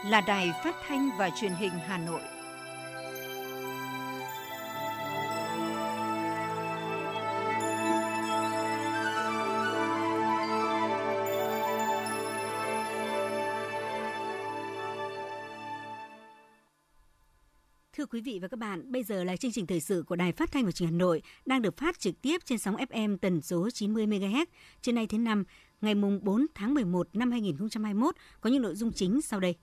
là Đài Phát thanh và Truyền hình Hà Nội. Thưa quý vị và các bạn, bây giờ là chương trình thời sự của Đài Phát thanh và Truyền hình Hà Nội đang được phát trực tiếp trên sóng FM tần số 90 MHz. Trưa nay thứ năm, ngày 4 tháng 11 năm 2021 có những nội dung chính sau đây.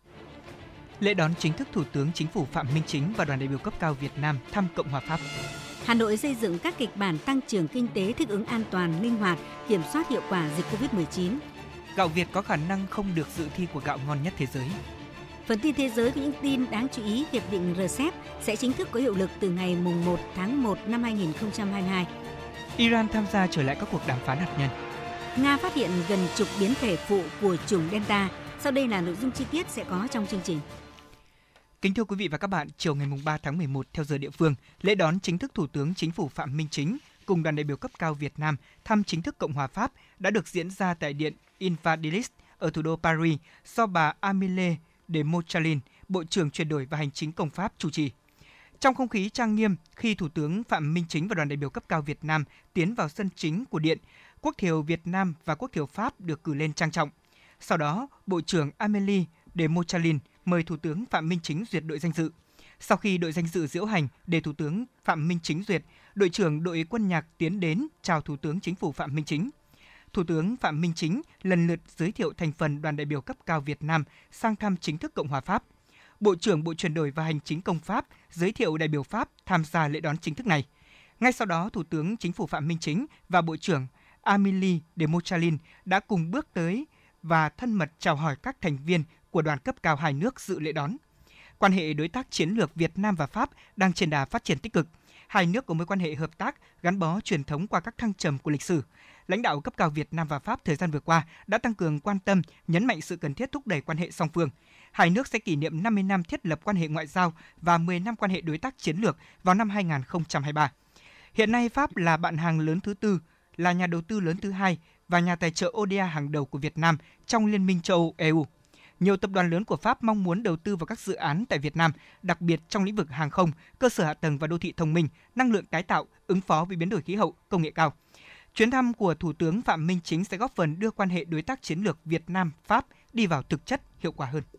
Lễ đón chính thức Thủ tướng Chính phủ Phạm Minh Chính và đoàn đại biểu cấp cao Việt Nam thăm Cộng hòa Pháp. Hà Nội xây dựng các kịch bản tăng trưởng kinh tế thích ứng an toàn, linh hoạt, kiểm soát hiệu quả dịch Covid-19. Gạo Việt có khả năng không được dự thi của gạo ngon nhất thế giới. Phần tin thế giới có những tin đáng chú ý. Hiệp định RCEP sẽ chính thức có hiệu lực từ ngày 1 tháng 1 năm 2022. Iran tham gia trở lại các cuộc đàm phán hạt nhân. Nga phát hiện gần chục biến thể phụ của chủng Delta. Sau đây là nội dung chi tiết sẽ có trong chương trình. Kính thưa quý vị và các bạn, chiều ngày 3 tháng 11 theo giờ địa phương, lễ đón chính thức Thủ tướng Chính phủ Phạm Minh Chính cùng đoàn đại biểu cấp cao Việt Nam thăm chính thức Cộng hòa Pháp đã được diễn ra tại Điện Invalides ở thủ đô Paris do bà Amélie de Montchalin, Bộ trưởng Chuyển đổi và Hành chính Công Pháp chủ trì. Trong không khí trang nghiêm, khi Thủ tướng Phạm Minh Chính và đoàn đại biểu cấp cao Việt Nam tiến vào sân chính của Điện, quốc thiều Việt Nam và quốc thiều Pháp được cử lên trang trọng. Sau đó, Bộ trưởng Amélie de Montchalin mời Thủ tướng Phạm Minh Chính duyệt đội danh dự. Sau khi đội danh dự diễu hành để Thủ tướng Phạm Minh Chính duyệt, đội trưởng đội quân nhạc tiến đến chào Thủ tướng Chính phủ Phạm Minh Chính. Thủ tướng Phạm Minh Chính lần lượt giới thiệu thành phần đoàn đại biểu cấp cao Việt Nam sang thăm chính thức Cộng hòa Pháp. Bộ trưởng Bộ Chuyển đổi và Hành chính Công Pháp giới thiệu đại biểu Pháp tham gia lễ đón chính thức này. Ngay sau đó, Thủ tướng Chính phủ Phạm Minh Chính và Bộ trưởng Amélie de Montchalin đã cùng bước tới và thân mật chào hỏi các thành viên của đoàn cấp cao hai nước dự lễ đón. Quan hệ đối tác chiến lược Việt Nam và Pháp đang trên đà phát triển tích cực. Hai nước có mối quan hệ hợp tác gắn bó truyền thống qua các thăng trầm của lịch sử. Lãnh đạo cấp cao Việt Nam và Pháp thời gian vừa qua đã tăng cường quan tâm, nhấn mạnh sự cần thiết thúc đẩy quan hệ song phương. Hai nước sẽ kỷ niệm 50 năm thiết lập quan hệ ngoại giao và 10 năm quan hệ đối tác chiến lược vào năm 2023. Hiện nay, Pháp là bạn hàng lớn thứ tư, là nhà đầu tư lớn thứ hai và nhà tài trợ ODA hàng đầu của Việt Nam trong Liên minh châu Âu EU. Nhiều tập đoàn lớn của Pháp mong muốn đầu tư vào các dự án tại Việt Nam, đặc biệt trong lĩnh vực hàng không, cơ sở hạ tầng và đô thị thông minh, năng lượng tái tạo, ứng phó với biến đổi khí hậu, công nghệ cao. Chuyến thăm của Thủ tướng Phạm Minh Chính sẽ góp phần đưa quan hệ đối tác chiến lược Việt Nam-Pháp đi vào thực chất, hiệu quả hơn.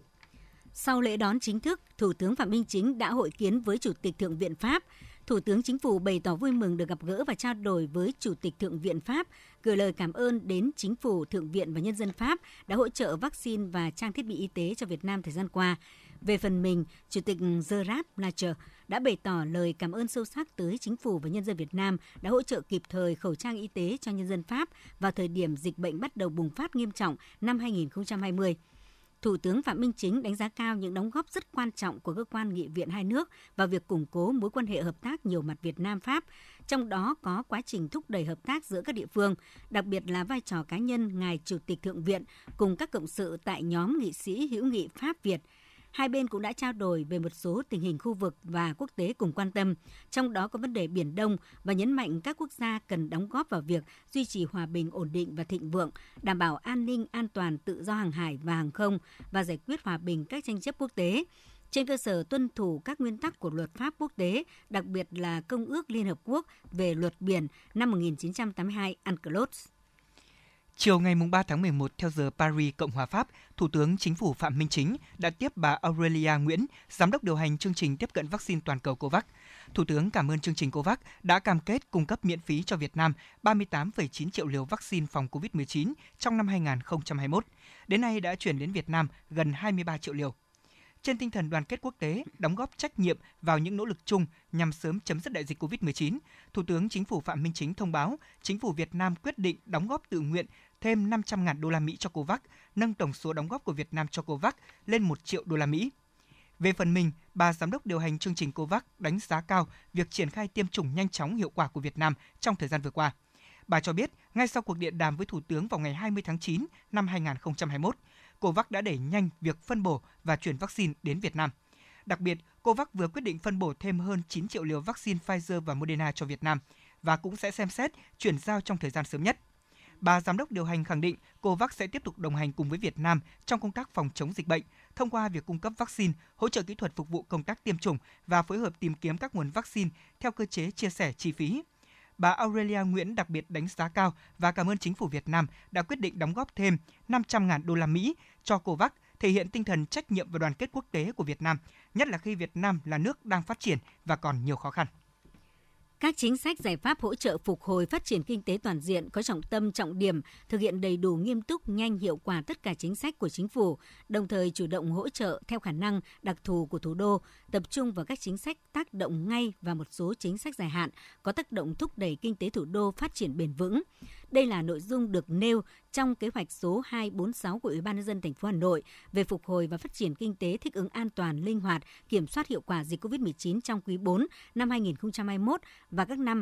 Sau lễ đón chính thức, Thủ tướng Phạm Minh Chính đã hội kiến với Chủ tịch Thượng viện Pháp. Thủ tướng Chính phủ bày tỏ vui mừng được gặp gỡ và trao đổi với Chủ tịch Thượng viện Pháp, gửi lời cảm ơn đến Chính phủ, Thượng viện và nhân dân Pháp đã hỗ trợ vaccine và trang thiết bị y tế cho Việt Nam thời gian qua. Về phần mình, Chủ tịch Gerard Larcher đã bày tỏ lời cảm ơn sâu sắc tới Chính phủ và nhân dân Việt Nam đã hỗ trợ kịp thời khẩu trang y tế cho nhân dân Pháp vào thời điểm dịch bệnh bắt đầu bùng phát nghiêm trọng năm 2020. Thủ tướng Phạm Minh Chính đánh giá cao những đóng góp rất quan trọng của cơ quan nghị viện hai nước vào việc củng cố mối quan hệ hợp tác nhiều mặt Việt Nam-Pháp, trong đó có quá trình thúc đẩy hợp tác giữa các địa phương, đặc biệt là vai trò cá nhân Ngài Chủ tịch Thượng viện cùng các cộng sự tại nhóm nghị sĩ hữu nghị Pháp-Việt. Hai bên cũng đã trao đổi về một số tình hình khu vực và quốc tế cùng quan tâm, trong đó có vấn đề Biển Đông và nhấn mạnh các quốc gia cần đóng góp vào việc duy trì hòa bình, ổn định và thịnh vượng, đảm bảo an ninh, an toàn, tự do hàng hải và hàng không và giải quyết hòa bình các tranh chấp quốc tế, trên cơ sở tuân thủ các nguyên tắc của luật pháp quốc tế, đặc biệt là Công ước Liên Hợp Quốc về luật biển năm 1982 UNCLOS. Chiều ngày 3 tháng 11 theo giờ Paris, Cộng hòa Pháp, Thủ tướng Chính phủ Phạm Minh Chính đã tiếp bà Aurelia Nguyễn, Giám đốc điều hành chương trình tiếp cận vaccine toàn cầu COVAX. Thủ tướng cảm ơn chương trình COVAX đã cam kết cung cấp miễn phí cho Việt Nam 38,9 triệu liều vaccine phòng COVID-19 trong năm 2021. Đến nay đã chuyển đến Việt Nam gần 23 triệu liều. Trên tinh thần đoàn kết quốc tế, đóng góp trách nhiệm vào những nỗ lực chung nhằm sớm chấm dứt đại dịch COVID-19, Thủ tướng Chính phủ Phạm Minh Chính thông báo Chính phủ Việt Nam quyết định đóng góp tự nguyện thêm 500.000 đô la Mỹ cho COVAX, nâng tổng số đóng góp của Việt Nam cho COVAX lên 1 triệu đô la Mỹ. Về phần mình, bà Giám đốc điều hành chương trình COVAX đánh giá cao việc triển khai tiêm chủng nhanh chóng hiệu quả của Việt Nam trong thời gian vừa qua. Bà cho biết, ngay sau cuộc điện đàm với Thủ tướng vào ngày 20 tháng 9 năm 2021, COVAX đã đẩy nhanh việc phân bổ và chuyển vaccine đến Việt Nam. Đặc biệt, COVAX vừa quyết định phân bổ thêm hơn 9 triệu liều vaccine Pfizer và Moderna cho Việt Nam và cũng sẽ xem xét chuyển giao trong thời gian sớm nhất. Bà giám đốc điều hành khẳng định COVAX sẽ tiếp tục đồng hành cùng với Việt Nam trong công tác phòng chống dịch bệnh, thông qua việc cung cấp vaccine, hỗ trợ kỹ thuật phục vụ công tác tiêm chủng và phối hợp tìm kiếm các nguồn vaccine theo cơ chế chia sẻ chi phí. Bà Aurelia Nguyễn đặc biệt đánh giá cao và cảm ơn chính phủ Việt Nam đã quyết định đóng góp thêm 500.000 đô la Mỹ cho COVAX, thể hiện tinh thần trách nhiệm và đoàn kết quốc tế của Việt Nam, nhất là khi Việt Nam là nước đang phát triển và còn nhiều khó khăn. Các chính sách giải pháp hỗ trợ phục hồi phát triển kinh tế toàn diện có trọng tâm trọng điểm, thực hiện đầy đủ nghiêm túc, nhanh, hiệu quả tất cả chính sách của chính phủ, đồng thời chủ động hỗ trợ theo khả năng đặc thù của thủ đô, tập trung vào các chính sách tác động ngay và một số chính sách dài hạn có tác động thúc đẩy kinh tế thủ đô phát triển bền vững. Đây là nội dung được nêu trong kế hoạch số 246 của Ủy ban nhân dân thành phố Hà Nội về phục hồi và phát triển kinh tế thích ứng an toàn, linh hoạt, kiểm soát hiệu quả dịch COVID-19 trong quý 4 năm 2021 và các năm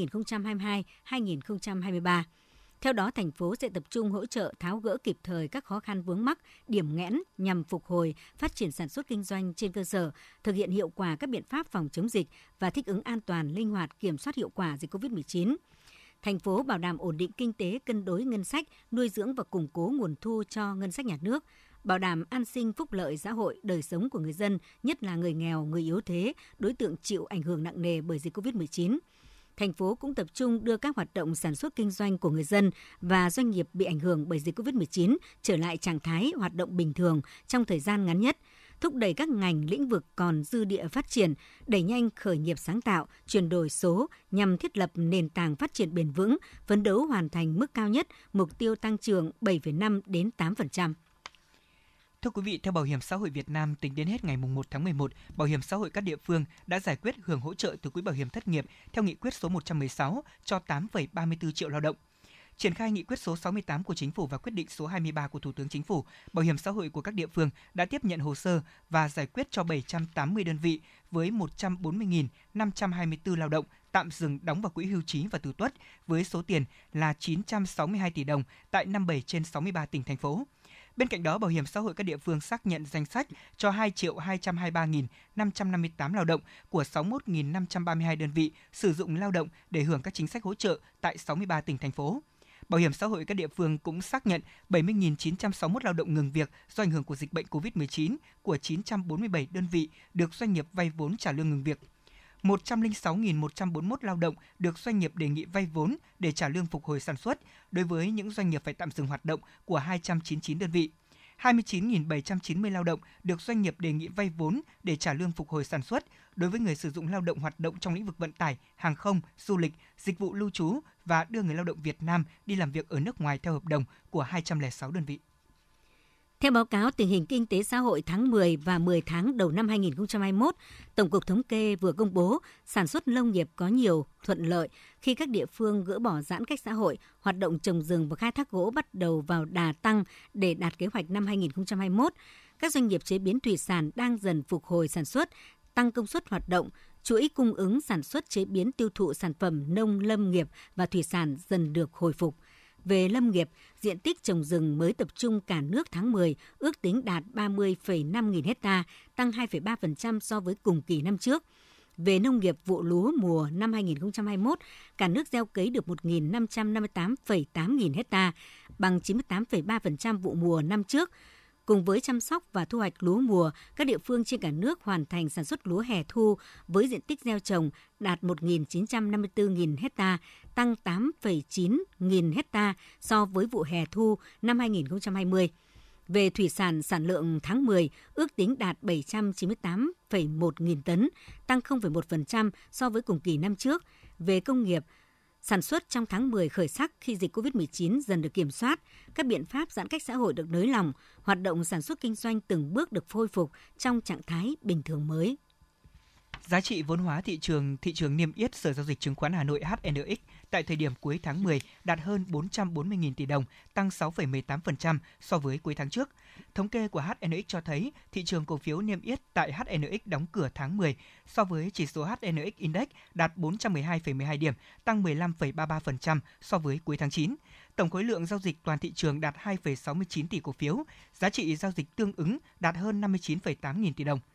2022-2023. Theo đó, thành phố sẽ tập trung hỗ trợ tháo gỡ kịp thời các khó khăn vướng mắc, điểm nghẽn nhằm phục hồi, phát triển sản xuất kinh doanh trên cơ sở, thực hiện hiệu quả các biện pháp phòng chống dịch và thích ứng an toàn, linh hoạt, kiểm soát hiệu quả dịch COVID-19. Thành phố bảo đảm ổn định kinh tế, cân đối ngân sách, nuôi dưỡng và củng cố nguồn thu cho ngân sách nhà nước, bảo đảm an sinh phúc lợi xã hội, đời sống của người dân, nhất là người nghèo, người yếu thế, đối tượng chịu ảnh hưởng nặng nề bởi dịch COVID-19. Thành phố cũng tập trung đưa các hoạt động sản xuất kinh doanh của người dân và doanh nghiệp bị ảnh hưởng bởi dịch COVID-19 trở lại trạng thái hoạt động bình thường trong thời gian ngắn nhất, thúc đẩy các ngành lĩnh vực còn dư địa phát triển, đẩy nhanh khởi nghiệp sáng tạo, chuyển đổi số nhằm thiết lập nền tảng phát triển bền vững, phấn đấu hoàn thành mức cao nhất mục tiêu tăng trưởng 7,5 đến 8%. Thưa quý vị, theo Bảo hiểm xã hội Việt Nam, tính đến hết ngày 1 tháng 11, Bảo hiểm xã hội các địa phương đã giải quyết hưởng hỗ trợ từ Quỹ Bảo hiểm thất nghiệp theo nghị quyết số 116 cho 8,34 triệu lao động. Triển khai nghị quyết số 68 của Chính phủ và quyết định số 23 của Thủ tướng Chính phủ, Bảo hiểm xã hội của các địa phương đã tiếp nhận hồ sơ và giải quyết cho 780 đơn vị với 140.524 lao động tạm dừng đóng vào Quỹ hưu trí và tử tuất với số tiền là 962 tỷ đồng tại 57 trên 63 tỉnh, thành phố. Bên cạnh đó, Bảo hiểm xã hội các địa phương xác nhận danh sách cho 2.223.558 lao động của 61.532 đơn vị sử dụng lao động để hưởng các chính sách hỗ trợ tại 63 tỉnh, thành phố. Bảo hiểm xã hội các địa phương cũng xác nhận 70.961 lao động ngừng việc do ảnh hưởng của dịch bệnh COVID-19 của 947 đơn vị được doanh nghiệp vay vốn trả lương ngừng việc. 106.141 lao động được doanh nghiệp đề nghị vay vốn để trả lương phục hồi sản xuất đối với những doanh nghiệp phải tạm dừng hoạt động của 299 đơn vị. 29.790 lao động được doanh nghiệp đề nghị vay vốn để trả lương phục hồi sản xuất đối với người sử dụng lao động hoạt động trong lĩnh vực vận tải, hàng không, du lịch, dịch vụ lưu trú và đưa người lao động Việt Nam đi làm việc ở nước ngoài theo hợp đồng của 206 đơn vị. Theo báo cáo tình hình kinh tế xã hội tháng 10 và 10 tháng đầu năm 2021, Tổng cục Thống kê vừa công bố sản xuất nông nghiệp có nhiều thuận lợi khi các địa phương gỡ bỏ giãn cách xã hội, hoạt động trồng rừng và khai thác gỗ bắt đầu vào đà tăng để đạt kế hoạch năm 2021. Các doanh nghiệp chế biến thủy sản đang dần phục hồi sản xuất, tăng công suất hoạt động, chuỗi cung ứng sản xuất chế biến tiêu thụ sản phẩm nông lâm nghiệp và thủy sản dần được hồi phục. Về lâm nghiệp, diện tích trồng rừng mới tập trung cả nước tháng 10 ước tính đạt 30,5 nghìn hecta, tăng 2,3% so với cùng kỳ năm trước. Về nông nghiệp, vụ lúa mùa năm 2021, cả nước gieo cấy được 1.558,8 nghìn hecta, bằng 98,3% vụ mùa năm trước. Cùng với chăm sóc và thu hoạch lúa mùa, các địa phương trên cả nước hoàn thành sản xuất lúa hè thu với diện tích gieo trồng đạt 1.954.000 hecta, tăng 8,9 nghìn hecta so với vụ hè thu năm 2020. Về thủy sản, sản lượng tháng 10 ước tính đạt 798,1 nghìn tấn, tăng 0,1% so với cùng kỳ năm trước. Về công nghiệp, sản xuất trong tháng 10 khởi sắc khi dịch COVID-19 dần được kiểm soát, các biện pháp giãn cách xã hội được nới lỏng, hoạt động sản xuất kinh doanh từng bước được khôi phục trong trạng thái bình thường mới. Giá trị vốn hóa thị trường niêm yết Sở Giao dịch Chứng khoán Hà Nội HNX tại thời điểm cuối tháng 10 đạt hơn 440.000 tỷ đồng, tăng 6,18% so với cuối tháng trước. Thống kê của HNX cho thấy thị trường cổ phiếu niêm yết tại HNX đóng cửa tháng 10 so với chỉ số HNX Index đạt 412,12 điểm, tăng 15,33% so với cuối tháng 9. Tổng khối lượng giao dịch toàn thị trường đạt 2,69 tỷ cổ phiếu, giá trị giao dịch tương ứng đạt hơn 59,8 nghìn tỷ đồng.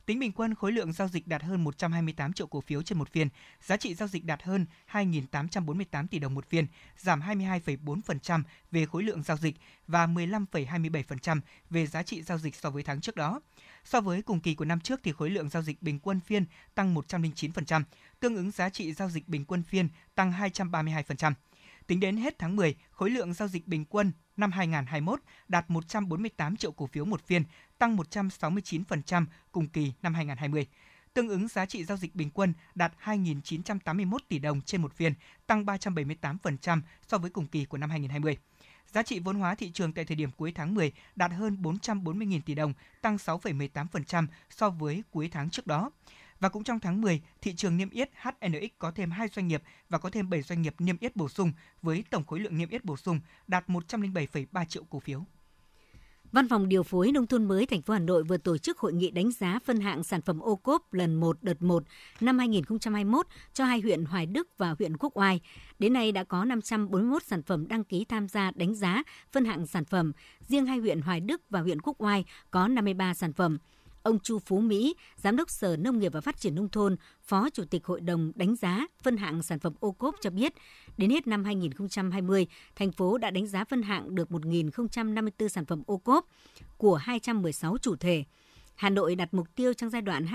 Tính bình quân, khối lượng giao dịch đạt hơn 128 triệu cổ phiếu trên một phiên, giá trị giao dịch đạt hơn 2.848 tỷ đồng một phiên, giảm 22,4% về khối lượng giao dịch và 15,27% về giá trị giao dịch so với tháng trước đó. So với cùng kỳ của năm trước thì khối lượng giao dịch bình quân phiên tăng 109%, tương ứng giá trị giao dịch bình quân phiên tăng 232%. Tính đến hết tháng 10, khối lượng giao dịch bình quân năm 2021 đạt 148 triệu cổ phiếu một phiên, tăng 169% cùng kỳ năm 2020. Tương ứng giá trị giao dịch bình quân đạt 2.981 tỷ đồng trên một phiên, tăng 378% so với cùng kỳ của năm 2020. Giá trị vốn hóa thị trường tại thời điểm cuối tháng 10 đạt hơn 440.000 tỷ đồng, tăng 6,18% so với cuối tháng trước đó. Và cũng trong tháng 10, thị trường niêm yết HNX có thêm 2 doanh nghiệp và có thêm 7 doanh nghiệp niêm yết bổ sung với tổng khối lượng niêm yết bổ sung đạt 107,3 triệu cổ phiếu. Văn phòng điều phối nông thôn mới thành phố Hà Nội vừa tổ chức hội nghị đánh giá phân hạng sản phẩm ô cốp lần 1 đợt 1 năm 2021 cho 2 huyện Hoài Đức và huyện Quốc Oai. Đến nay đã có 541 sản phẩm đăng ký tham gia đánh giá phân hạng sản phẩm. Riêng 2 huyện Hoài Đức và huyện Quốc Oai có 53 sản phẩm. Ông Chu Phú Mỹ, Giám đốc Sở Nông nghiệp và Phát triển Nông thôn, Phó Chủ tịch Hội đồng đánh giá phân hạng sản phẩm ô cốp cho biết, đến hết năm 2020, thành phố đã đánh giá phân hạng được 1.054 sản phẩm ô cốp của 216 chủ thể. Hà Nội đặt mục tiêu trong giai đoạn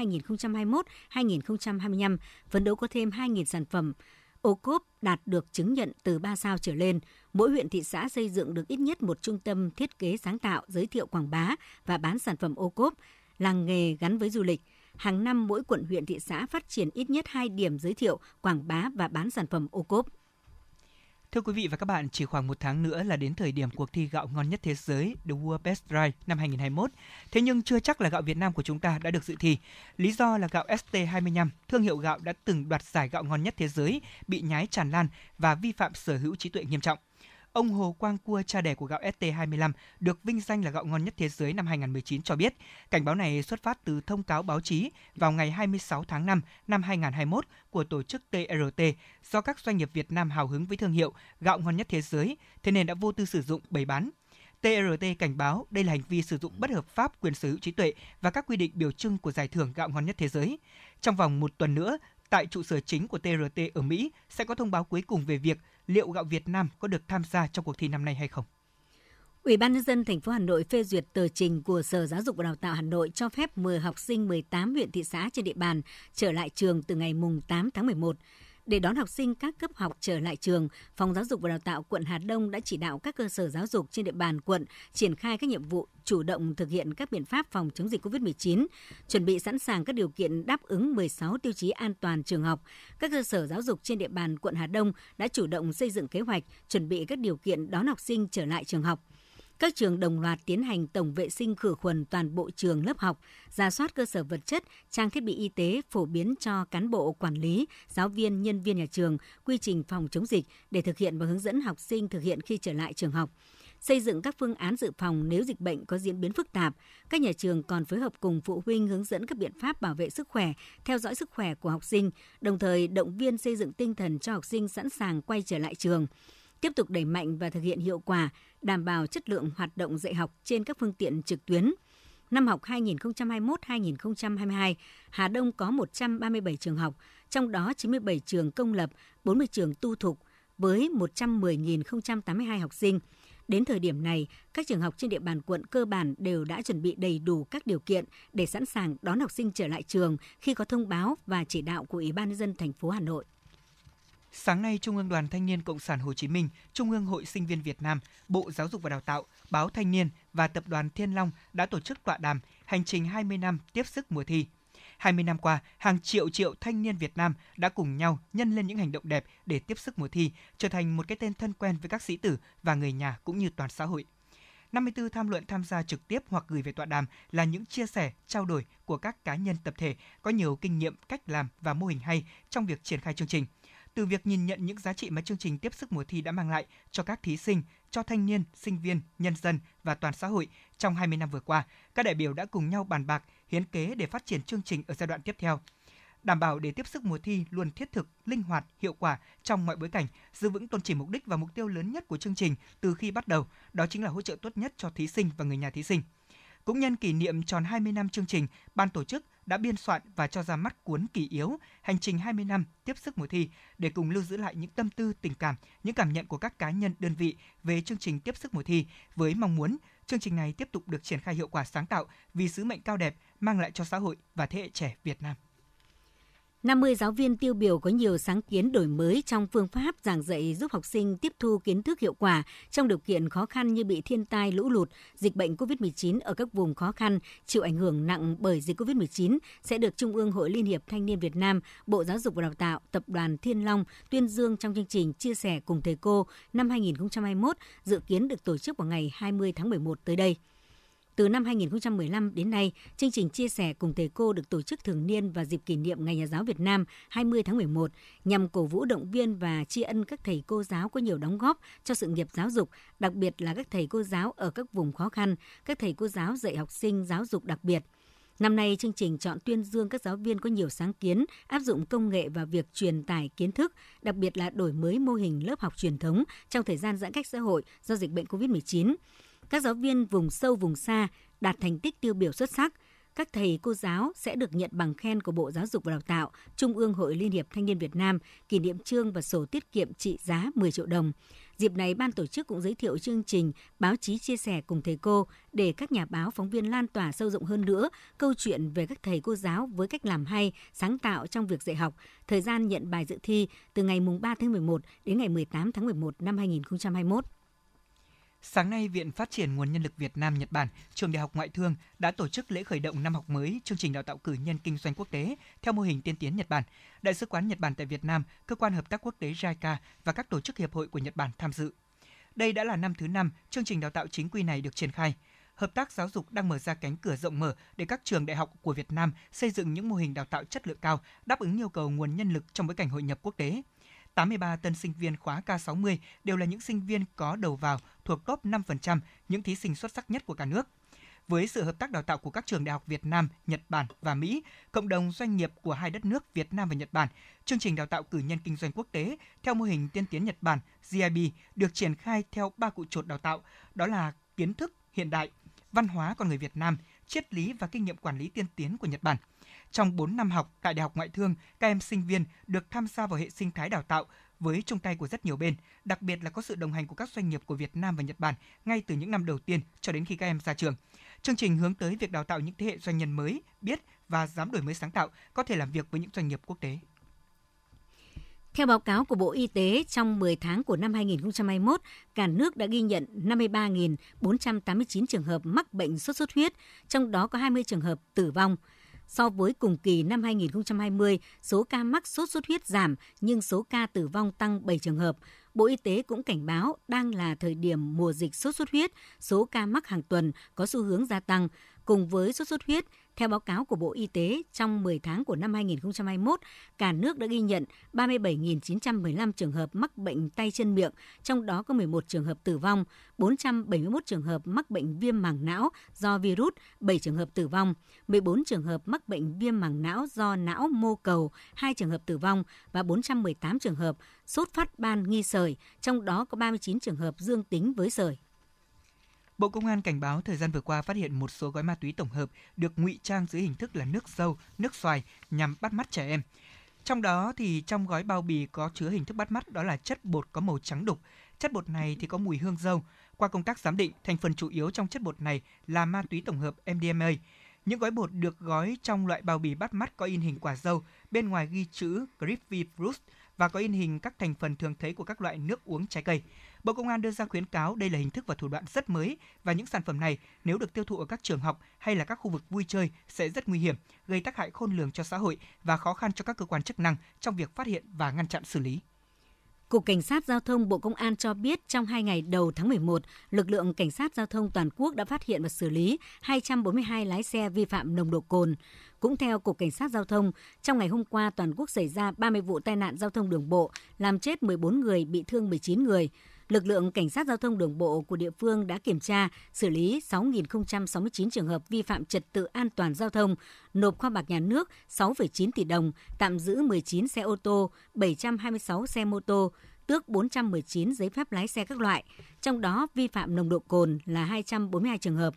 2021-2025 phấn đấu có thêm 2.000 sản phẩm ô cốp đạt được chứng nhận từ 3 sao trở lên. Mỗi huyện thị xã xây dựng được ít nhất một trung tâm thiết kế sáng tạo, giới thiệu quảng bá và bán sản phẩm ô cốp, làng nghề gắn với du lịch. Hàng năm, mỗi quận huyện thị xã phát triển ít nhất 2 điểm giới thiệu, quảng bá và bán sản phẩm ô cốp. Thưa quý vị và các bạn, chỉ khoảng một tháng nữa là đến thời điểm cuộc thi gạo ngon nhất thế giới The World Best Rice năm 2021. Thế nhưng chưa chắc là gạo Việt Nam của chúng ta đã được dự thi. Lý do là gạo ST25, thương hiệu gạo đã từng đoạt giải gạo ngon nhất thế giới, bị nhái tràn lan và vi phạm sở hữu trí tuệ nghiêm trọng. Ông Hồ Quang Cua, cha đẻ của gạo ST25, được vinh danh là gạo ngon nhất thế giới năm 2019 cho biết, cảnh báo này xuất phát từ thông cáo báo chí vào ngày 26 tháng 5 năm 2021 của tổ chức TRT do các doanh nghiệp Việt Nam hào hứng với thương hiệu gạo ngon nhất thế giới, thế nên đã vô tư sử dụng bày bán. TRT cảnh báo đây là hành vi sử dụng bất hợp pháp quyền sở hữu trí tuệ và các quy định biểu trưng của giải thưởng gạo ngon nhất thế giới. Trong vòng một tuần nữa, tại trụ sở chính của TRT ở Mỹ sẽ có thông báo cuối cùng về việc liệu gạo Việt Nam có được tham gia trong cuộc thi năm nay hay không. Ủy ban nhân dân thành phố Hà Nội phê duyệt tờ trình của Sở Giáo dục và Đào tạo Hà Nội cho phép 10 học sinh 18 huyện thị xã trên địa bàn trở lại trường từ ngày 8 tháng 11. Để đón học sinh các cấp học trở lại trường, Phòng Giáo dục và Đào tạo quận Hà Đông đã chỉ đạo các cơ sở giáo dục trên địa bàn quận triển khai các nhiệm vụ chủ động thực hiện các biện pháp phòng chống dịch COVID-19, chuẩn bị sẵn sàng các điều kiện đáp ứng 16 tiêu chí an toàn trường học. Các cơ sở giáo dục trên địa bàn quận Hà Đông đã chủ động xây dựng kế hoạch, chuẩn bị các điều kiện đón học sinh trở lại trường học. Các trường đồng loạt tiến hành tổng vệ sinh khử khuẩn toàn bộ trường lớp học, rà soát cơ sở vật chất, trang thiết bị y tế, phổ biến cho cán bộ quản lý, giáo viên, nhân viên nhà trường quy trình phòng chống dịch để thực hiện và hướng dẫn học sinh thực hiện khi trở lại trường học. Xây dựng các phương án dự phòng nếu dịch bệnh có diễn biến phức tạp. Các nhà trường còn phối hợp cùng phụ huynh hướng dẫn các biện pháp bảo vệ sức khỏe, theo dõi sức khỏe của học sinh, đồng thời động viên xây dựng tinh thần cho học sinh sẵn sàng quay trở lại trường. Tiếp tục đẩy mạnh và thực hiện hiệu quả, đảm bảo chất lượng hoạt động dạy học trên các phương tiện trực tuyến. Năm học 2021-2022, Hà Đông có 137 trường học, trong đó 97 trường công lập, 40 trường tu thục với 110.082 học sinh. Đến thời điểm này, các trường học trên địa bàn quận cơ bản đều đã chuẩn bị đầy đủ các điều kiện để sẵn sàng đón học sinh trở lại trường khi có thông báo và chỉ đạo của Ủy ban nhân dân thành phố Hà Nội. Sáng nay, Trung ương Đoàn Thanh niên Cộng sản Hồ Chí Minh, Trung ương Hội Sinh viên Việt Nam, Bộ Giáo dục và Đào tạo, Báo Thanh niên và Tập đoàn Thiên Long đã tổ chức tọa đàm Hành trình 20 năm tiếp sức mùa thi. 20 năm qua, hàng triệu thanh niên Việt Nam đã cùng nhau nhân lên những hành động đẹp để tiếp sức mùa thi, trở thành một cái tên thân quen với các sĩ tử và người nhà cũng như toàn xã hội. 54 tham luận tham gia trực tiếp hoặc gửi về tọa đàm là những chia sẻ, trao đổi của các cá nhân tập thể có nhiều kinh nghiệm, cách làm và mô hình hay trong việc triển khai chương trình. Từ việc nhìn nhận những giá trị mà chương trình tiếp sức mùa thi đã mang lại cho các thí sinh, cho thanh niên, sinh viên, nhân dân và toàn xã hội trong 20 năm vừa qua, các đại biểu đã cùng nhau bàn bạc, hiến kế để phát triển chương trình ở giai đoạn tiếp theo. Đảm bảo để tiếp sức mùa thi luôn thiết thực, linh hoạt, hiệu quả trong mọi bối cảnh, giữ vững tôn chỉ mục đích và mục tiêu lớn nhất của chương trình từ khi bắt đầu, đó chính là hỗ trợ tốt nhất cho thí sinh và người nhà thí sinh. Cũng nhân kỷ niệm tròn 20 năm chương trình, ban tổ chức đã biên soạn và cho ra mắt cuốn kỷ yếu Hành trình 20 năm tiếp sức mùa thi để cùng lưu giữ lại những tâm tư, tình cảm, những cảm nhận của các cá nhân, đơn vị về chương trình tiếp sức mùa thi, với mong muốn chương trình này tiếp tục được triển khai hiệu quả, sáng tạo vì sứ mệnh cao đẹp mang lại cho xã hội và thế hệ trẻ Việt Nam. 50 giáo viên tiêu biểu có nhiều sáng kiến đổi mới trong phương pháp giảng dạy, giúp học sinh tiếp thu kiến thức hiệu quả trong điều kiện khó khăn như bị thiên tai, lũ lụt, dịch bệnh COVID-19 ở các vùng khó khăn chịu ảnh hưởng nặng bởi dịch COVID-19 sẽ được Trung ương Hội Liên hiệp Thanh niên Việt Nam, Bộ Giáo dục và Đào tạo, Tập đoàn Thiên Long tuyên dương trong chương trình Chia sẻ cùng thầy cô năm 2021, dự kiến được tổ chức vào ngày 20 tháng 11 tới đây. Từ năm 2015 đến nay, chương trình Chia sẻ cùng thầy cô được tổ chức thường niên vào dịp kỷ niệm Ngày Nhà giáo Việt Nam 20 tháng 11 nhằm cổ vũ, động viên và tri ân các thầy cô giáo có nhiều đóng góp cho sự nghiệp giáo dục, đặc biệt là các thầy cô giáo ở các vùng khó khăn, các thầy cô giáo dạy học sinh giáo dục đặc biệt. Năm nay, chương trình chọn tuyên dương các giáo viên có nhiều sáng kiến, áp dụng công nghệ vào việc truyền tải kiến thức, đặc biệt là đổi mới mô hình lớp học truyền thống trong thời gian giãn cách xã hội do dịch bệnh COVID-19. Các giáo viên vùng sâu, vùng xa đạt thành tích tiêu biểu xuất sắc. Các thầy cô giáo sẽ được nhận bằng khen của Bộ Giáo dục và Đào tạo, Trung ương Hội Liên hiệp Thanh niên Việt Nam, kỷ niệm chương và sổ tiết kiệm trị giá 10 triệu đồng. Dịp này, ban tổ chức cũng giới thiệu chương trình báo chí Chia sẻ cùng thầy cô để các nhà báo, phóng viên lan tỏa sâu rộng hơn nữa câu chuyện về các thầy cô giáo với cách làm hay, sáng tạo trong việc dạy học. Thời gian nhận bài dự thi từ ngày 3 tháng 11 đến ngày 18 tháng 11 năm 2021. Sáng nay, Viện Phát triển Nguồn Nhân lực Việt Nam Nhật Bản, Trường Đại học Ngoại thương đã tổ chức lễ khởi động năm học mới chương trình đào tạo cử nhân kinh doanh quốc tế theo mô hình tiên tiến Nhật Bản. Đại sứ quán Nhật Bản tại Việt Nam, Cơ quan Hợp tác Quốc tế JICA và các tổ chức hiệp hội của Nhật Bản tham dự. Đây đã là năm thứ 5 chương trình đào tạo chính quy này được triển khai. Hợp tác giáo dục đang mở ra cánh cửa rộng mở để các trường đại học của Việt Nam xây dựng những mô hình đào tạo chất lượng cao, đáp ứng yêu cầu nguồn nhân lực trong bối cảnh hội nhập quốc tế. 83 tân sinh viên khóa K60 đều là những sinh viên có đầu vào thuộc top 5% những thí sinh xuất sắc nhất của cả nước. Với sự hợp tác đào tạo của các trường đại học Việt Nam, Nhật Bản và Mỹ, cộng đồng doanh nghiệp của hai đất nước Việt Nam và Nhật Bản, chương trình đào tạo cử nhân kinh doanh quốc tế theo mô hình tiên tiến Nhật Bản GIB được triển khai theo 3 cụm chốt đào tạo, đó là kiến thức hiện đại, văn hóa con người Việt Nam, triết lý và kinh nghiệm quản lý tiên tiến của Nhật Bản. Trong 4 năm học tại Đại học Ngoại thương, các em sinh viên được tham gia vào hệ sinh thái đào tạo với chung tay của rất nhiều bên, đặc biệt là có sự đồng hành của các doanh nghiệp của Việt Nam và Nhật Bản ngay từ những năm đầu tiên cho đến khi các em ra trường. Chương trình hướng tới việc đào tạo những thế hệ doanh nhân mới, biết và dám đổi mới sáng tạo, có thể làm việc với những doanh nghiệp quốc tế. Theo báo cáo của Bộ Y tế, trong 10 tháng của năm 2021, cả nước đã ghi nhận 53.489 trường hợp mắc bệnh sốt xuất huyết, trong đó có 20 trường hợp tử vong. So với cùng kỳ năm 2020, số ca mắc sốt xuất huyết giảm nhưng số ca tử vong tăng 7 trường hợp. Bộ Y tế cũng cảnh báo đang là thời điểm mùa dịch sốt xuất huyết, số ca mắc hàng tuần có xu hướng gia tăng. Cùng với sốt xuất huyết, theo báo cáo của Bộ Y tế, trong 10 tháng của năm 2021, cả nước đã ghi nhận 37.915 trường hợp mắc bệnh tay chân miệng, trong đó có 11 trường hợp tử vong, 471 trường hợp mắc bệnh viêm màng não do virus, 7 trường hợp tử vong, 14 trường hợp mắc bệnh viêm màng não do não mô cầu, 2 trường hợp tử vong và 418 trường hợp sốt phát ban nghi sởi, trong đó có 39 trường hợp dương tính với sởi. Bộ Công an cảnh báo thời gian vừa qua phát hiện một số gói ma túy tổng hợp được ngụy trang dưới hình thức là nước dâu, nước xoài nhằm bắt mắt trẻ em. Trong đó thì trong gói bao bì có chứa hình thức bắt mắt đó là chất bột có màu trắng đục. Chất bột này thì có mùi hương dâu. Qua công tác giám định, thành phần chủ yếu trong chất bột này là ma túy tổng hợp MDMA. Những gói bột được gói trong loại bao bì bắt mắt có in hình quả dâu, bên ngoài ghi chữ Grapefruit Fruit và có in hình các thành phần thường thấy của các loại nước uống trái cây. Bộ Công an đưa ra khuyến cáo đây là hình thức và thủ đoạn rất mới và những sản phẩm này nếu được tiêu thụ ở các trường học hay là các khu vực vui chơi sẽ rất nguy hiểm, gây tác hại khôn lường cho xã hội và khó khăn cho các cơ quan chức năng trong việc phát hiện và ngăn chặn xử lý. Cục Cảnh sát Giao thông Bộ Công an cho biết trong 2 ngày đầu tháng 11, lực lượng Cảnh sát Giao thông toàn quốc đã phát hiện và xử lý 242 lái xe vi phạm nồng độ cồn. Cũng theo Cục Cảnh sát Giao thông, trong ngày hôm qua toàn quốc xảy ra 30 vụ tai nạn giao thông đường bộ, làm chết 14 người, bị thương 19 người. Lực lượng Cảnh sát Giao thông đường bộ của địa phương đã kiểm tra, xử lý 6.069 trường hợp vi phạm trật tự an toàn giao thông, nộp kho bạc nhà nước 6,9 tỷ đồng, tạm giữ 19 xe ô tô, 726 xe mô tô, tước 419 giấy phép lái xe các loại. Trong đó vi phạm nồng độ cồn là 242 trường hợp.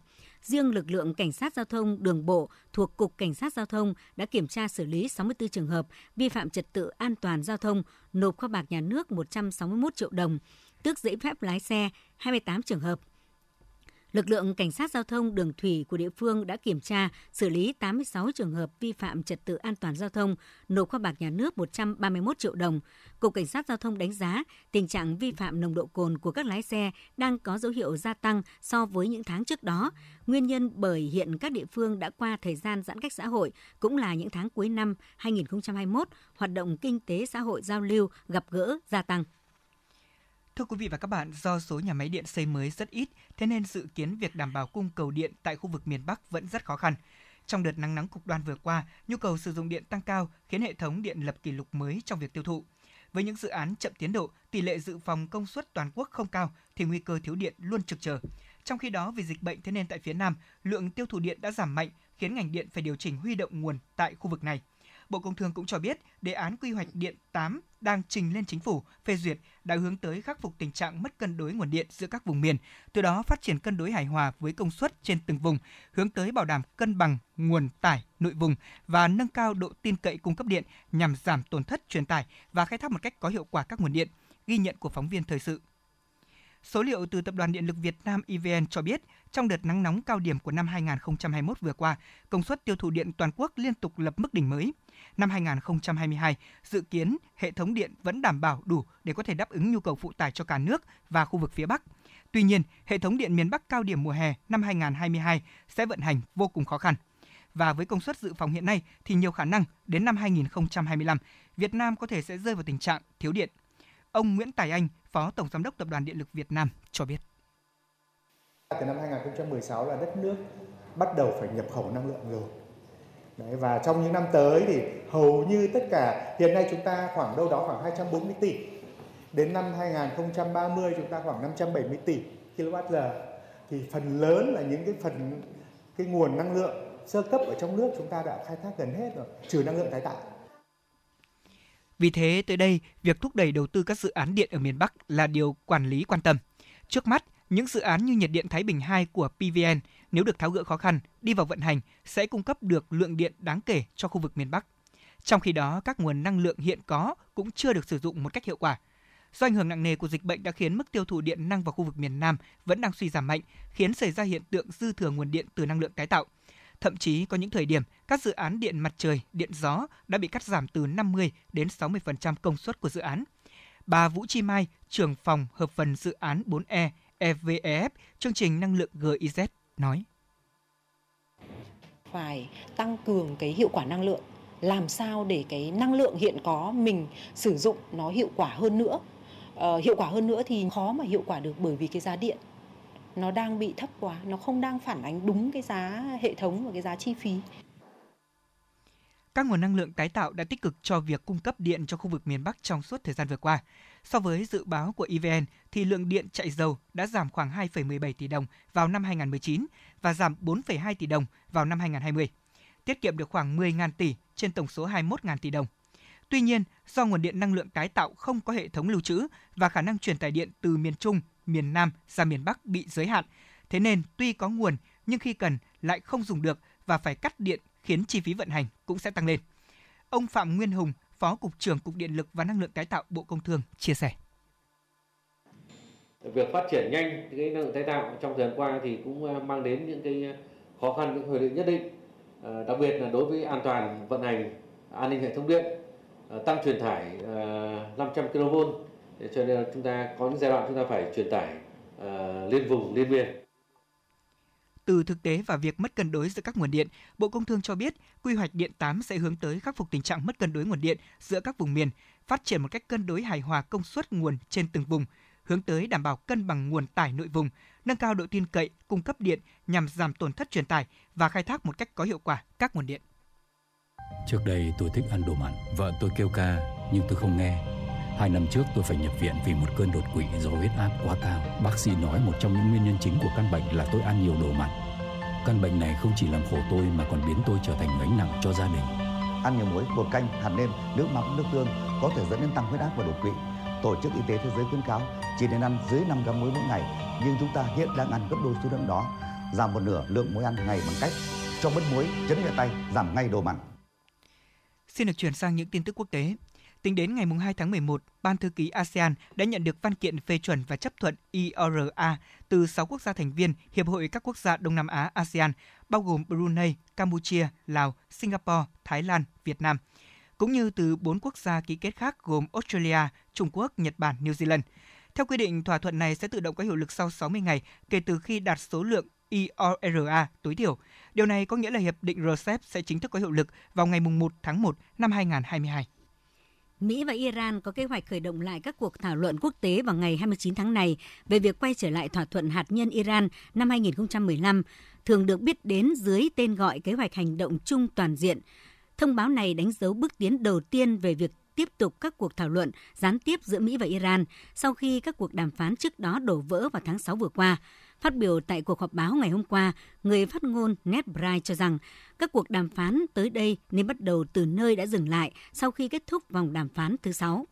Riêng lực lượng cảnh sát giao thông đường bộ thuộc Cục Cảnh sát Giao thông đã kiểm tra xử lý 64 trường hợp vi phạm trật tự an toàn giao thông, nộp kho bạc nhà nước 161 triệu đồng, tước giấy phép lái xe 28 trường hợp. Lực lượng cảnh sát giao thông đường thủy của địa phương đã kiểm tra, xử lý 86 trường hợp vi phạm trật tự an toàn giao thông, nộp kho bạc nhà nước 131 triệu đồng. Cục Cảnh sát giao thông đánh giá tình trạng vi phạm nồng độ cồn của các lái xe đang có dấu hiệu gia tăng so với những tháng trước đó. Nguyên nhân bởi hiện các địa phương đã qua thời gian giãn cách xã hội, cũng là những tháng cuối năm 2021, hoạt động kinh tế xã hội giao lưu, gặp gỡ gia tăng. Thưa quý vị và các bạn, do số nhà máy điện xây mới rất ít, thế nên dự kiến việc đảm bảo cung cầu điện tại khu vực miền Bắc vẫn rất khó khăn. Trong đợt nắng nóng cực đoan vừa qua, nhu cầu sử dụng điện tăng cao khiến hệ thống điện lập kỷ lục mới trong việc tiêu thụ. Với những dự án chậm tiến độ, tỷ lệ dự phòng công suất toàn quốc không cao thì nguy cơ thiếu điện luôn trực chờ. Trong khi đó, vì dịch bệnh thế nên tại phía Nam, lượng tiêu thụ điện đã giảm mạnh khiến ngành điện phải điều chỉnh huy động nguồn tại khu vực này. Bộ Công Thương cũng cho biết, đề án quy hoạch điện 8 đang trình lên Chính phủ phê duyệt đã hướng tới khắc phục tình trạng mất cân đối nguồn điện giữa các vùng miền, từ đó phát triển cân đối hài hòa với công suất trên từng vùng, hướng tới bảo đảm cân bằng nguồn tải nội vùng và nâng cao độ tin cậy cung cấp điện nhằm giảm tổn thất truyền tải và khai thác một cách có hiệu quả các nguồn điện. Ghi nhận của phóng viên thời sự. Số liệu từ Tập đoàn Điện lực Việt Nam EVN cho biết, trong đợt nắng nóng cao điểm của năm 2021 vừa qua, công suất tiêu thụ điện toàn quốc liên tục lập mức đỉnh mới. Năm 2022, dự kiến hệ thống điện vẫn đảm bảo đủ để có thể đáp ứng nhu cầu phụ tải cho cả nước và khu vực phía Bắc. Tuy nhiên, hệ thống điện miền Bắc cao điểm mùa hè năm 2022 sẽ vận hành vô cùng khó khăn. Và với công suất dự phòng hiện nay thì nhiều khả năng đến năm 2025, Việt Nam có thể sẽ rơi vào tình trạng thiếu điện. Ông Nguyễn Tài Anh, Phó Tổng Giám đốc Tập đoàn Điện lực Việt Nam cho biết. Từ năm 2016 là đất nước bắt đầu phải nhập khẩu năng lượng rồi. Đấy, và trong những năm tới thì hầu như tất cả, hiện nay chúng ta khoảng đâu đó khoảng 240 tỷ. Đến năm 2030 chúng ta khoảng 570 tỷ kWh. Thì phần lớn là những cái nguồn năng lượng sơ cấp ở trong nước chúng ta đã khai thác gần hết rồi, trừ năng lượng tái tạo. Vì thế, tới đây, việc thúc đẩy đầu tư các dự án điện ở miền Bắc là điều quản lý quan tâm. Trước mắt, những dự án như nhiệt điện Thái Bình 2 của PVN, nếu được tháo gỡ khó khăn, đi vào vận hành, sẽ cung cấp được lượng điện đáng kể cho khu vực miền Bắc. Trong khi đó, các nguồn năng lượng hiện có cũng chưa được sử dụng một cách hiệu quả. Do ảnh hưởng nặng nề của dịch bệnh đã khiến mức tiêu thụ điện năng vào khu vực miền Nam vẫn đang suy giảm mạnh, khiến xảy ra hiện tượng dư thừa nguồn điện từ năng lượng tái tạo. Thậm chí có những thời điểm, các dự án điện mặt trời, điện gió đã bị cắt giảm từ 50 đến 60% công suất của dự án. Bà Vũ Chi Mai, trưởng phòng hợp phần dự án 4E, EVEF, chương trình năng lượng GIZ, nói. Phải tăng cường cái hiệu quả năng lượng, làm sao để cái năng lượng hiện có mình sử dụng nó hiệu quả hơn nữa. Hiệu quả hơn nữa thì khó mà hiệu quả được bởi vì cái giá điện nó đang bị thấp quá, nó không đang phản ánh đúng cái giá hệ thống và cái giá chi phí. Các nguồn năng lượng tái tạo đã tích cực cho việc cung cấp điện cho khu vực miền Bắc trong suốt thời gian vừa qua. So với dự báo của EVN thì lượng điện chạy dầu đã giảm khoảng 2,17 tỷ đồng vào năm 2019 và giảm 4,2 tỷ đồng vào năm 2020, tiết kiệm được khoảng 10.000 tỷ trên tổng số 21.000 tỷ đồng. Tuy nhiên, do nguồn điện năng lượng tái tạo không có hệ thống lưu trữ và khả năng truyền tải điện từ miền Trung, miền Nam ra miền Bắc bị giới hạn, thế nên tuy có nguồn nhưng khi cần lại không dùng được và phải cắt điện khiến chi phí vận hành cũng sẽ tăng lên. Ông Phạm Nguyên Hùng, Phó Cục trưởng Cục Điện lực và Năng lượng tái tạo Bộ Công Thương chia sẻ. Việc phát triển nhanh cái năng lượng tái tạo trong thời gian qua thì cũng mang đến những cái khó khăn, những hồi lượng nhất định, đặc biệt là đối với an toàn vận hành, an ninh hệ thống điện, tăng truyền tải 500 kV, cho nên chúng ta có những giai đoạn chúng ta phải truyền tải liên vùng, liên miền. Từ thực tế và việc mất cân đối giữa các nguồn điện, Bộ Công Thương cho biết quy hoạch điện 8 sẽ hướng tới khắc phục tình trạng mất cân đối nguồn điện giữa các vùng miền, phát triển một cách cân đối hài hòa công suất nguồn trên từng vùng, hướng tới đảm bảo cân bằng nguồn tải nội vùng, nâng cao độ tin cậy cung cấp điện nhằm giảm tổn thất truyền tải và khai thác một cách có hiệu quả các nguồn điện. Trước đây tôi thích ăn đồ mặn, vợ tôi kêu ca nhưng tôi không nghe. 2 năm trước tôi phải nhập viện vì một cơn đột quỵ do huyết áp quá cao. Bác sĩ nói một trong những nguyên nhân chính của căn bệnh là tôi ăn nhiều đồ mặn. Căn bệnh này không chỉ làm khổ tôi mà còn biến tôi trở thành gánh nặng cho gia đình. Ăn nhiều muối, bột canh, hạt nêm, nước mắm, nước tương có thể dẫn đến tăng huyết áp và đột quỵ. Tổ chức Y tế Thế giới khuyến cáo chỉ nên ăn dưới 5 gram muối mỗi ngày, nhưng chúng ta hiện đang ăn gấp đôi số lượng đó. giảm một nửa lượng muối ăn hàng ngày bằng cách cho bớt muối, chấn nhẹ tay, giảm ngay độ mặn. Xin được chuyển sang những tin tức quốc tế. Tính đến ngày 2 tháng 11, Ban Thư ký ASEAN đã nhận được văn kiện phê chuẩn và chấp thuận IORA từ 6 quốc gia thành viên Hiệp hội các quốc gia Đông Nam Á ASEAN, bao gồm Brunei, Campuchia, Lào, Singapore, Thái Lan, Việt Nam, cũng như từ 4 quốc gia ký kết khác gồm Australia, Trung Quốc, Nhật Bản, New Zealand. Theo quy định, thỏa thuận này sẽ tự động có hiệu lực sau 60 ngày kể từ khi đạt số lượng IORA tối thiểu. Điều này có nghĩa là Hiệp định RCEP sẽ chính thức có hiệu lực vào ngày 1 tháng 1 năm 2022. Mỹ và Iran có kế hoạch khởi động lại các cuộc thảo luận quốc tế vào ngày 29 tháng này về việc quay trở lại thỏa thuận hạt nhân Iran năm 2015, thường được biết đến dưới tên gọi Kế hoạch hành động chung toàn diện. Thông báo này đánh dấu bước tiến đầu tiên về việc tiếp tục các cuộc thảo luận gián tiếp giữa Mỹ và Iran sau khi các cuộc đàm phán trước đó đổ vỡ vào tháng 6 vừa qua. Phát biểu tại cuộc họp báo ngày hôm qua, người phát ngôn Ned Price cho rằng các cuộc đàm phán tới đây nên bắt đầu từ nơi đã dừng lại sau khi kết thúc vòng đàm phán thứ 6.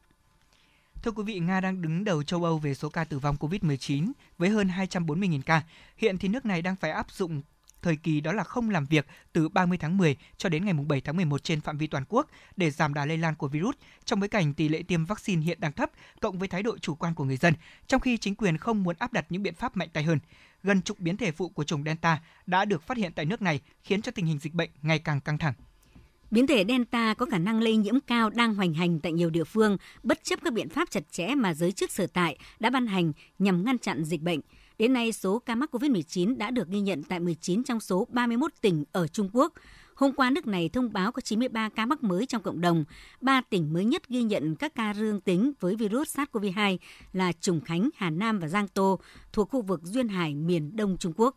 Thưa quý vị, Nga đang đứng đầu châu Âu về số ca tử vong COVID-19 với hơn 240.000 ca. Hiện thì nước này đang phải áp dụng thời kỳ đó là không làm việc từ 30 tháng 10 cho đến ngày 7 tháng 11 trên phạm vi toàn quốc để giảm đà lây lan của virus, trong bối cảnh tỷ lệ tiêm vaccine hiện đang thấp, cộng với thái độ chủ quan của người dân, trong khi chính quyền không muốn áp đặt những biện pháp mạnh tay hơn. Gần chục biến thể phụ của chủng Delta đã được phát hiện tại nước này, khiến cho tình hình dịch bệnh ngày càng căng thẳng. Biến thể Delta có khả năng lây nhiễm cao đang hoành hành tại nhiều địa phương, bất chấp các biện pháp chặt chẽ mà giới chức sở tại đã ban hành nhằm ngăn chặn dịch bệnh. Đến nay, số ca mắc COVID-19 đã được ghi nhận tại 19 trong số 31 tỉnh ở Trung Quốc. Hôm qua, nước này thông báo có 93 ca mắc mới trong cộng đồng. 3 tỉnh mới nhất ghi nhận các ca dương tính với virus SARS-CoV-2 là Trùng Khánh, Hà Nam và Giang Tô, thuộc khu vực Duyên Hải, miền Đông Trung Quốc.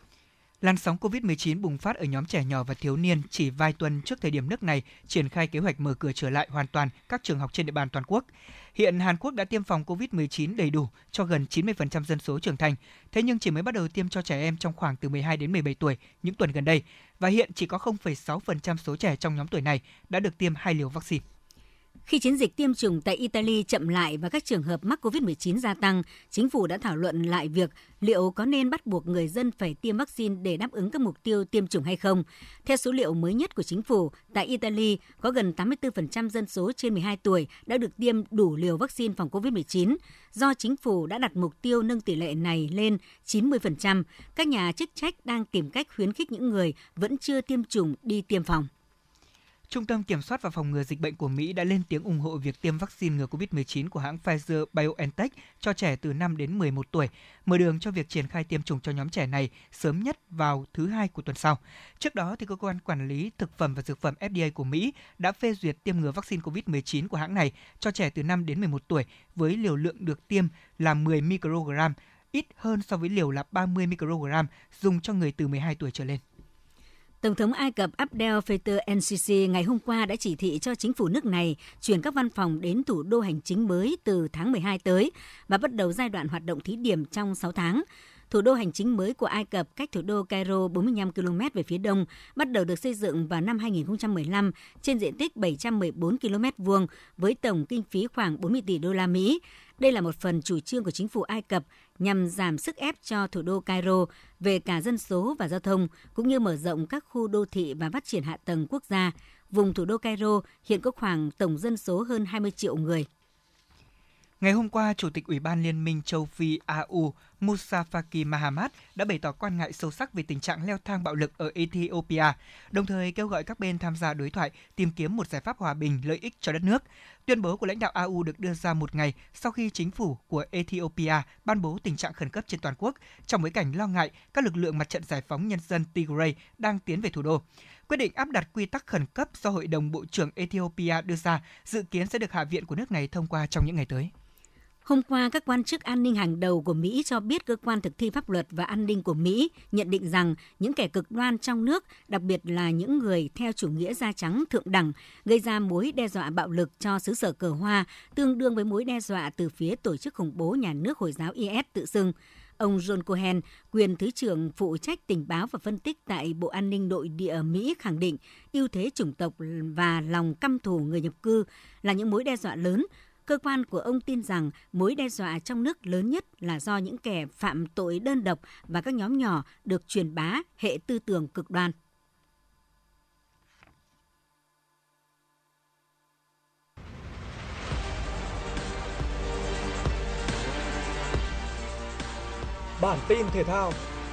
Làn sóng COVID-19 bùng phát ở nhóm trẻ nhỏ và thiếu niên chỉ vài tuần trước thời điểm nước này triển khai kế hoạch mở cửa trở lại hoàn toàn các trường học trên địa bàn toàn quốc. Hiện Hàn Quốc đã tiêm phòng COVID-19 đầy đủ cho gần 90% dân số trưởng thành, thế nhưng chỉ mới bắt đầu tiêm cho trẻ em trong khoảng từ 12 đến 17 tuổi những tuần gần đây, và hiện chỉ có 0,6% số trẻ trong nhóm tuổi này đã được tiêm 2 liều vaccine. Khi chiến dịch tiêm chủng tại Italy chậm lại và các trường hợp mắc COVID-19 gia tăng, chính phủ đã thảo luận lại việc liệu có nên bắt buộc người dân phải tiêm vaccine để đáp ứng các mục tiêu tiêm chủng hay không. Theo số liệu mới nhất của chính phủ, tại Italy có gần 84% dân số trên 12 tuổi đã được tiêm đủ liều vaccine phòng COVID-19. Do chính phủ đã đặt mục tiêu nâng tỷ lệ này lên 90%, các nhà chức trách đang tìm cách khuyến khích những người vẫn chưa tiêm chủng đi tiêm phòng. Trung tâm Kiểm soát và Phòng ngừa Dịch bệnh của Mỹ đã lên tiếng ủng hộ việc tiêm vaccine ngừa COVID-19 của hãng Pfizer-BioNTech cho trẻ từ 5 đến 11 tuổi, mở đường cho việc triển khai tiêm chủng cho nhóm trẻ này sớm nhất vào thứ Hai của tuần sau. Trước đó, thì Cơ quan Quản lý Thực phẩm và Dược phẩm FDA của Mỹ đã phê duyệt tiêm ngừa vaccine COVID-19 của hãng này cho trẻ từ 5 đến 11 tuổi với liều lượng được tiêm là 10 microgram, ít hơn so với liều là 30 microgram dùng cho người từ 12 tuổi trở lên. Tổng thống Ai Cập Abdel Fattah el-Sisi ngày hôm qua đã chỉ thị cho chính phủ nước này chuyển các văn phòng đến thủ đô hành chính mới từ tháng 12 tới và bắt đầu giai đoạn hoạt động thí điểm trong 6 tháng. Thủ đô hành chính mới của Ai Cập cách thủ đô Cairo 45 km về phía đông, bắt đầu được xây dựng vào năm 2015 trên diện tích 714 km vuông với tổng kinh phí khoảng 40 tỷ đô la Mỹ. Đây là một phần chủ trương của chính phủ Ai Cập nhằm giảm sức ép cho thủ đô Cairo về cả dân số và giao thông, cũng như mở rộng các khu đô thị và phát triển hạ tầng quốc gia. Vùng thủ đô Cairo hiện có khoảng tổng dân số hơn 20 triệu người. Ngày hôm qua, Chủ tịch Ủy ban Liên minh châu Phi AU Moussa Faki Mahamat đã bày tỏ quan ngại sâu sắc về tình trạng leo thang bạo lực ở Ethiopia, đồng thời kêu gọi các bên tham gia đối thoại tìm kiếm một giải pháp hòa bình lợi ích cho đất nước. Tuyên bố của lãnh đạo AU được đưa ra một ngày sau khi chính phủ của Ethiopia ban bố tình trạng khẩn cấp trên toàn quốc, trong bối cảnh lo ngại các lực lượng mặt trận giải phóng nhân dân Tigray đang tiến về thủ đô. Quyết định áp đặt quy tắc khẩn cấp do Hội đồng Bộ trưởng Ethiopia đưa ra dự kiến sẽ được Hạ viện của nước này thông qua trong những ngày tới. Hôm qua, các quan chức an ninh hàng đầu của Mỹ cho biết cơ quan thực thi pháp luật và an ninh của Mỹ nhận định rằng những kẻ cực đoan trong nước, đặc biệt là những người theo chủ nghĩa da trắng thượng đẳng, gây ra mối đe dọa bạo lực cho xứ sở cờ hoa, tương đương với mối đe dọa từ phía tổ chức khủng bố nhà nước Hồi giáo IS tự xưng. Ông John Cohen, quyền Thứ trưởng phụ trách tình báo và phân tích tại Bộ An ninh Nội địa Mỹ khẳng định ưu thế chủng tộc và lòng căm thù người nhập cư là những mối đe dọa lớn, Cơ quan của ông tin rằng mối đe dọa trong nước lớn nhất là do những kẻ phạm tội đơn độc và các nhóm nhỏ được truyền bá hệ tư tưởng cực đoan. Bản tin thể thao.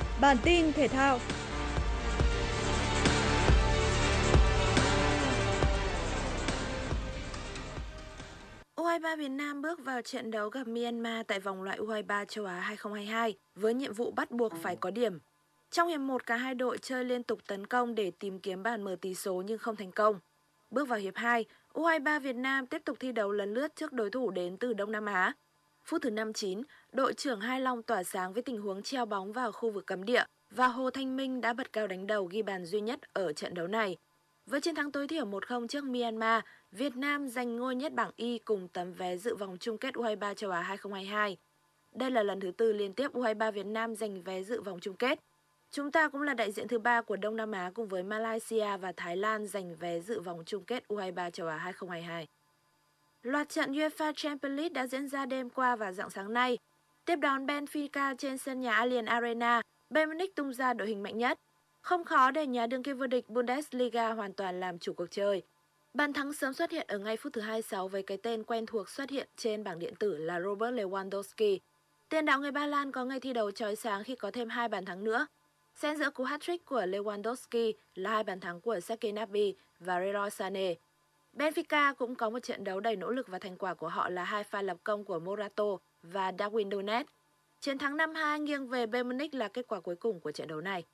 U23 Việt Nam bước vào trận đấu gặp Myanmar tại vòng loại U23 châu Á 2022 với nhiệm vụ bắt buộc phải có điểm. Trong hiệp 1, cả hai đội chơi liên tục tấn công để tìm kiếm bàn mở tỷ số nhưng không thành công. Bước vào hiệp 2, U23 Việt Nam tiếp tục thi đấu lấn lướt trước đối thủ đến từ Đông Nam Á. Phút thứ 59, đội trưởng Hai Long tỏa sáng với tình huống treo bóng vào khu vực cấm địa và Hồ Thanh Minh đã bật cao đánh đầu ghi bàn duy nhất ở trận đấu này. Với chiến thắng tối thiểu 1-0 trước Myanmar, Việt Nam giành ngôi nhất bảng Y cùng tấm vé dự vòng chung kết U23 châu Á 2022. Đây là lần thứ 4 liên tiếp U23 Việt Nam giành vé dự vòng chung kết. Chúng ta cũng là đại diện thứ 3 của Đông Nam Á cùng với Malaysia và Thái Lan giành vé dự vòng chung kết U23 châu Á 2022. Loạt trận UEFA Champions League đã diễn ra đêm qua và rạng sáng nay. Tiếp đón Benfica trên sân nhà Allianz Arena, Bayern Munich tung ra đội hình mạnh nhất. Không khó để nhà đương kim vô địch Bundesliga hoàn toàn làm chủ cuộc chơi. Bàn thắng sớm xuất hiện ở ngay phút thứ 26 với cái tên quen thuộc xuất hiện trên bảng điện tử là Robert Lewandowski. Tiền đạo người Ba Lan có ngày thi đấu chói sáng khi có thêm 2 bàn thắng nữa. Xen giữa cú hat-trick của Lewandowski là 2 bàn thắng của Serge Gnabry và Leroy Sané. Benfica cũng có một trận đấu đầy nỗ lực và thành quả của họ là 2 pha lập công của Morato và Darwin Núñez. Chiến thắng 5-2 nghiêng về Bayern Munich là kết quả cuối cùng của trận đấu này.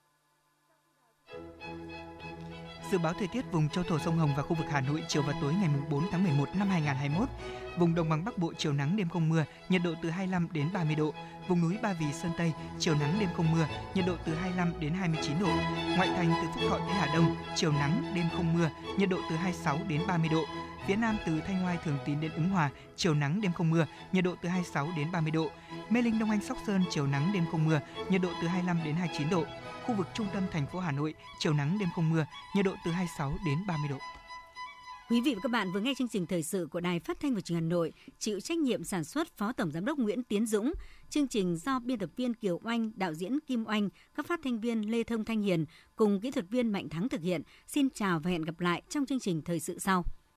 Dự báo thời tiết vùng châu thổ sông Hồng và khu vực Hà Nội chiều và tối ngày 4 tháng 11 năm 2021. Vùng đồng bằng Bắc Bộ chiều nắng đêm không mưa, nhiệt độ từ 25 đến 30 độ. Vùng núi Ba Vì, Sơn Tây chiều nắng đêm không mưa, nhiệt độ từ 25 đến 29 độ. Ngoại thành từ Phúc Thọ tới Hà Đông chiều nắng đêm không mưa, nhiệt độ từ 26 đến 30 độ. Phía Nam từ Thanh Oai, Thường Tín đến Ứng Hòa chiều nắng đêm không mưa, nhiệt độ từ 26 đến 30 độ. Mê Linh, Đông Anh, Sóc Sơn chiều nắng đêm không mưa, nhiệt độ từ 25 đến 29 độ. Khu vực trung tâm thành phố Hà Nội chiều nắng đêm không mưa, nhiệt độ từ 26 đến 30 độ. Quý vị và các bạn vừa nghe chương trình thời sự của Đài Phát thanh và Truyền hình Hà Nội, chịu trách nhiệm sản xuất Phó Tổng Giám đốc Nguyễn Tiến Dũng. Chương trình do biên tập viên Kiều Oanh, đạo diễn Kim Oanh, các phát thanh viên Lê Thông, Thanh Hiền cùng kỹ thuật viên Mạnh Thắng thực hiện. Xin chào và hẹn gặp lại trong chương trình thời sự sau.